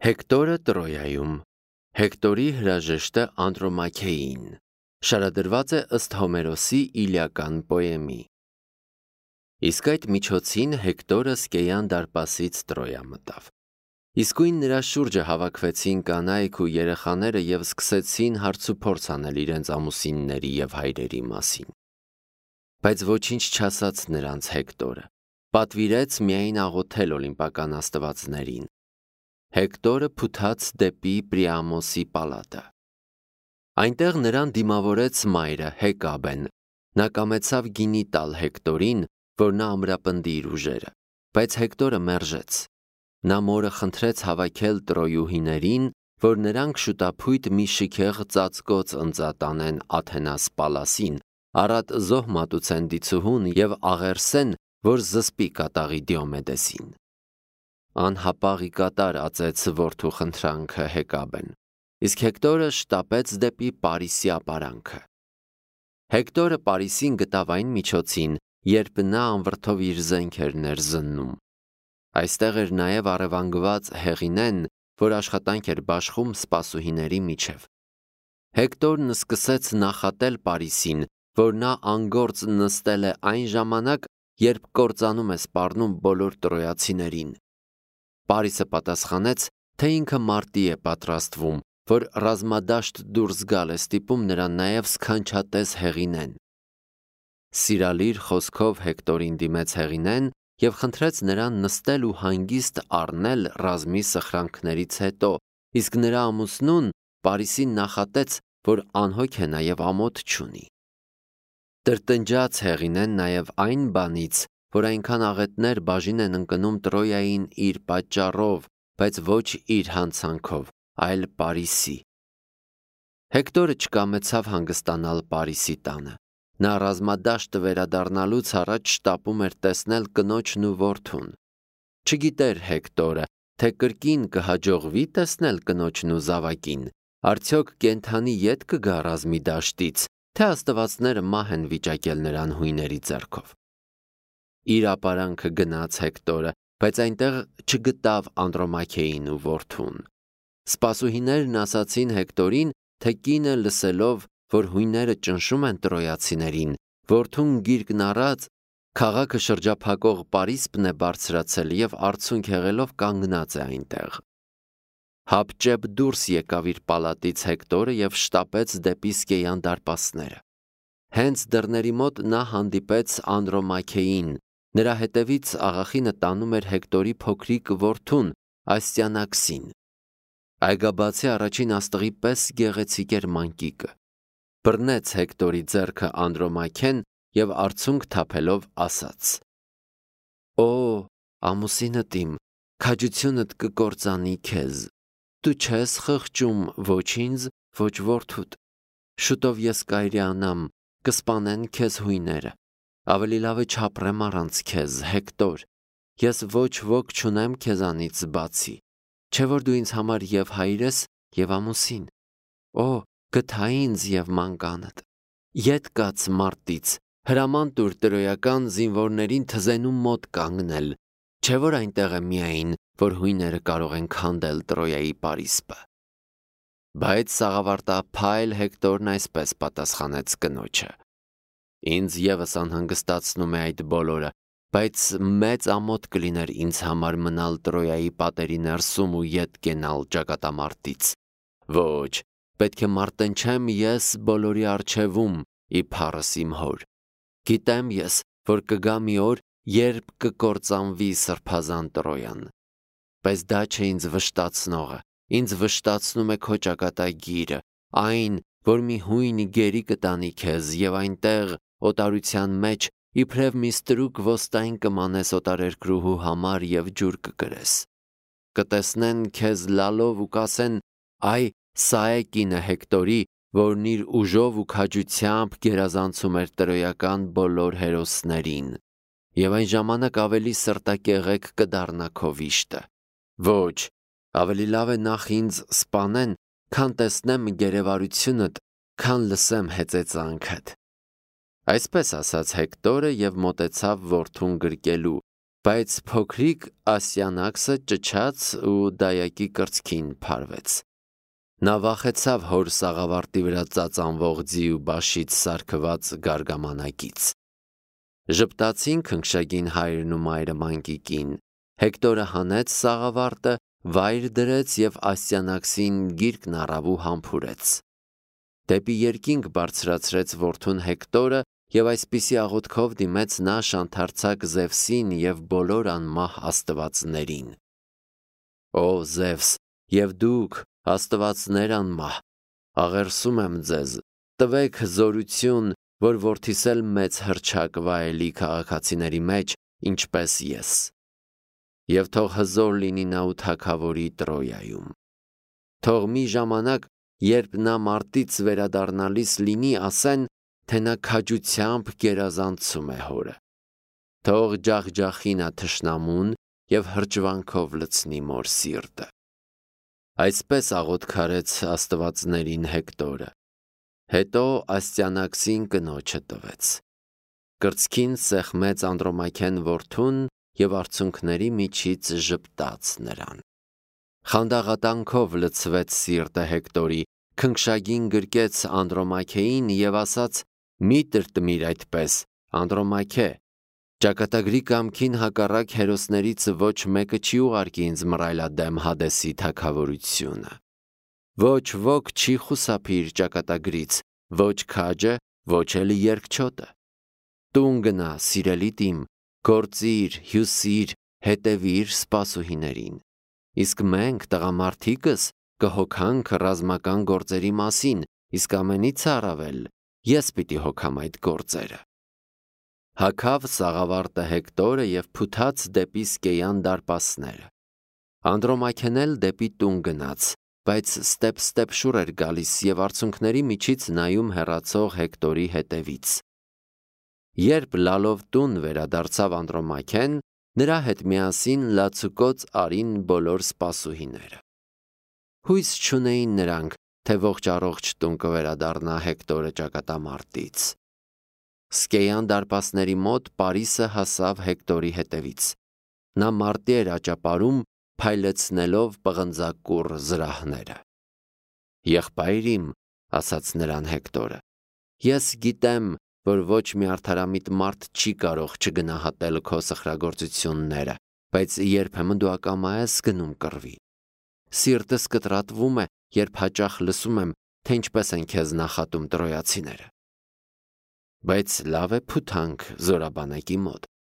Հեկտորը Տրոյայում Հեկտորի հրաժեշտը Անդրոմաքեին շարադրված է ըստ Հոմերոսի Իլիական պոեմի։ Իսկ այդ միջոցին Հեկտորը Սկեյան դարպասից Տրոյա մտավ։ Իսկույն նրա շուրջը հավաքվեցին կանայք ու երեխաները և սկսեցին հարցուփորձ անել իրենց ամուսինների և հայրերի մասին։ Բայց ոչինչ չասաց նրանց Հեկտորը, պատվիրեց միայն աղոթել օլիմպական աստվածներին։ Հեկտորը փութաց դեպի Պրիամոսի պալատը։ Այնտեղ նրան դիմավորեց մայրը Հեկաբեն։ Նա կամեցավ գինի տալ Հեկտորին, որ նա ամրապնդի իր ուժերը, բայց Հեկտորը մերժեց։ Նա մորը խնդրեց հավաքել տրոյուհիներին, որ նրանք շուտափույթ մի շքեղ ծածկոց ընծատանեն Աթենաս պալասին, առատ զոհ մատուցեն դիցուհուն և աղերսեն, որ զսպի կատաղի Դիոմեդեսին։ Անհապաղի կատար ածեց որդու խնդրանքը Հեկաբեն, իսկ Հեկտորը շտապեց դեպի Պարիսի ապարանքը։ Հեկտորը Պարիսին գտավ այն միջոցին, երբ նա անվրդով իր զենքերն էր զննում։ Այստեղ էր նաև առևանգված Հեղինեն, որ աշխատանք էր բաշխում սպասուհիների միջև։ Հեկտորն սկսեց նախատել Պարիսին, որ նա անգործ նստել է այն ժամանակ, երբ կործանում է սպառնում բոլոր տրոյացիներին։ Պարիսը պատասխանեց, թե ինքը մարտի է պատրաստվում, որ ռազմադաշտ դուրս գալ է ստիպում նրան նաև սքանչատես Հեղինեն։ Սիրալիր խոսքով Հեկտորին դիմեց Հեղինեն և խնդրեց նրան նստել ու հանգիստ առնել ռազմի սխրանքներից հետո, իսկ նրա ամուսնուն Պարիսին նախատեց, որ անհոգ է նաև ամոթ չունի։ Տրտնջաց Հեղինեն նաև այն բանից, որ այնքան աղետներ բաժին են ընկնում Տրոյային իր պատճառով, բայց ոչ իր հանցանքով, այլ Պարիսի։ Հեկտորը չկամեցավ հանգստանալ Պարիսի տանը։ Նա ռազմադաշտը վերադառնալուց առաջ շտապում էր տեսնել կնոջն ու որդուն։ Չգիտեր Հեկտորը, թե կրկին կհաջողվի տեսնել կնոջն ու զավակին, արդյոք կենդանի ետ կգա ռազմի դաշտից, թե աստվածները մահ են վիճակել նրան հույների ձեռքով։ Իր ապարանքը գնաց Հեկտորը, բայց այնտեղ չգտավ Անդրոմաքեին ու որդուն։ Սպասուհիներն ասացին Հեկտորին, թե կինը լսելով, որ հույները ճնշում են տրոյացիներին, որդուն գիրկն առած, քաղաքը շրջափակող պարիսպն է բարձրացել և արցունք եղելով կանգնած է այնտեղ։ Հապճեպ դուրս եկավ իր պալատից Հեկտորը և շտապեց դեպի Սկեյան դարպասները։ Հենց դռների մոտ նա հանդիպեց Անդրոմաքեին, նրա հետևից աղախինը տանում էր Հեկտորի փոքրիկ որդուն Աստիանաքսին։ Այգաբացի առաջին աստղի պես գեղեցիկ էր մանկիկը։ Բռնեց Հեկտորի ձեռքը Անդրոմաքեն և արցունք թափելով ասաց. «Օ, ամուսինդ իմ, քաջությունդ կկործանի քեզ։ Դու չես խղճում ոչ ինձ, ոչ որդուդ։ Շուտով ես կայրանամ, կսպանեն քեզ հույները։ Ավելի լավ է չապրեմ առանց քեզ, Հեկտոր։ Ես ոչ ոք չունեմ քեզանից բացի, չէ որ դու ինձ համար և հայր ես, և ամուսին։ Օ, գթա ինձ և մանկանդ։ Ետ կաց մարտից, հրաման տուր տրոյական զինվորներին թզենու մոտ կանգնել, չէ որ այնտեղ է միայն, որ հույները կարող են քանդել Տրոյայի պարիսպը»։ Բայց սաղավարտափայլ Հեկտորն այսպես պատասխանեց կնոջը. «Ինձ ևս անհանգստացնում է այդ բոլորը, բայց մեծ ամոթ կլիներ ինձ համար մնալ Տրոյայի պատերի ներսում ու ետ կենալ ճակատամարտից։ Ոչ, պետք է մարտնչեմ ես բոլորի առջևում, իբարս իմ հոր։ Գիտեմ ես, որ կգա մի օր, երբ կկործանվի սրբազան Տրոյան։ Բայց դա չէ ինձ վշտացնողը, ինձ վշտացնում է քո ճակատագիրը, այն, որ մի հույն գերի կտանի քեզ և այնտեղ օտարության մեջ իբրև մի ստրուկ ոստային կմանես օտարերկրուհու համար և ջուր կկրես։ Կտեսնեն քեզ լալով ու կասեն. «Այ, սա է կինը Հեկտորի, որն իր ուժով ու քաջությամբ գերազանցում էր տրոյական բոլոր հերոսներին»։ Եվ այն ժամանակ ավելի սրտակեղեկ կդառնա քո վիշտը։ Ոչ, ավելի լավ է նախ ինձ սպանեն, քան տեսնեմ գերեվարությունդ, քան լսեմ հեծեծանքդ։ Այսպես ասաց Հեկտորը և մոտեցավ որդուն գրկելու, Բայց փոքրիկ Ասիանակսը ճչաց ու դայակի կրծքին փարվեց։ Նա վախեցավ հոր սաղավարտի վրա ծածանվող ձի ու բաշից սարքված գարգամանակից։ Ժպտացին քնքշագին հայրն ու մայրը մանկիկին։ Հեկտորը հանեց սաղավարտը, վայր դրեց և Ասիանակսին գիրկն առավ ու համբուրեց։ Դեպի երկինք բարձրացրեց որդուն Հեկտորը և այսպիսի աղոթքով դիմեց նա շանթարցակ Զևսին և բոլոր անմահ աստվածներին. «Ո Զևս, և դուք, աստվածներ անմահ, աղերսում եմ ձեզ, տվեք զորություն, որ որդիս էլ մեծ հռչակ վայելի քաղաքացիների մեջ, ինչպես ես։ Եվ թող հզոր լինի նա ու թագավորի Տրոյայում։ Թող մի ժամանակ, երբ նա մարտից վերադառնալիս լինի, ասեն, թե նա քաջությամբ գերազանցում է հորը։ Թող ջախջախի նա թշնամուն և հրճվանքով լցնի մոր սիրտը»։ Այսպես աղոթք արեց աստվածներին Հեկտորը։ Հետո Ասիանակսին կնոջը տվեց։ Կրծքին սեղմեց Անդրոմաքեն որդուն և արցունքների միջից ժպտաց նրան։ Խանդաղատանքով լցվեց սիրտը Հեկտորի, քնքշագին գրկեց Անդրոմաքեին և ասաց. «Մի տրտմիր այդպես, Անդրոմաքե, ճակատագրի կամքին հակառակ հերոսներից ոչ մեկը չի ուղարկի ինձ մռայլադեմ Հադեսի թագավորությունը։ Ոչ ոք չի խուսափի իր ճակատագրից, ոչ քաջը, ոչ էլ երկչոտը։ Տուն գնա, սիրելիդ իմ, գործիր, հյուսիր, հետևիր սպասուհիներին։ Իսկ մենք, տղամարդիկս, կհոգանք ռազմական գործերի մասին, իսկ ամենից առավել ես պիտի հոգամ այդ գործերը»։ Հագավ սաղավարտը Հեկտորը և փութաց դեպի Սկեյան դարպասները։ Անդրոմաքեն էլ դեպի տուն գնաց, բայց ստեպ շուռ էր գալիս և արցունքների միջից նայում հեռացող Հեկտորի հետևից։ Երբ լալով տուն վերադարձավ Անդրոմաքեն, նրա հետ միասին լացուկոծ արին բոլոր սպասուհիները։ Հույս չունեին նրանք, թե ողջ տուն կվերադառնա Հեկտորը ճակատամարտից։ Սկեյան դարպասների մոտ Պարիսը հասավ Հեկտորի հետևից։ Նա մարտի էր աճապարում, փայլեցնելով պղնձակուռ զրահները։ «Եղբայր իմ», ասաց նրան Հեկտորը, «ես գիտեմ, որ ոչ մի արդարամիտ մարդ չի կարող չգնահատել քո սխրագործությունները, բայց երբեմն դու ակամա ես գնում կռվի։ Սիրտս կտրատվում է, երբ հաճախ լսում եմ, թե ինչպես են քեզ նախատում տրոյացիները։ Բայց լավ է փութանք զորաբանակի մոտ»։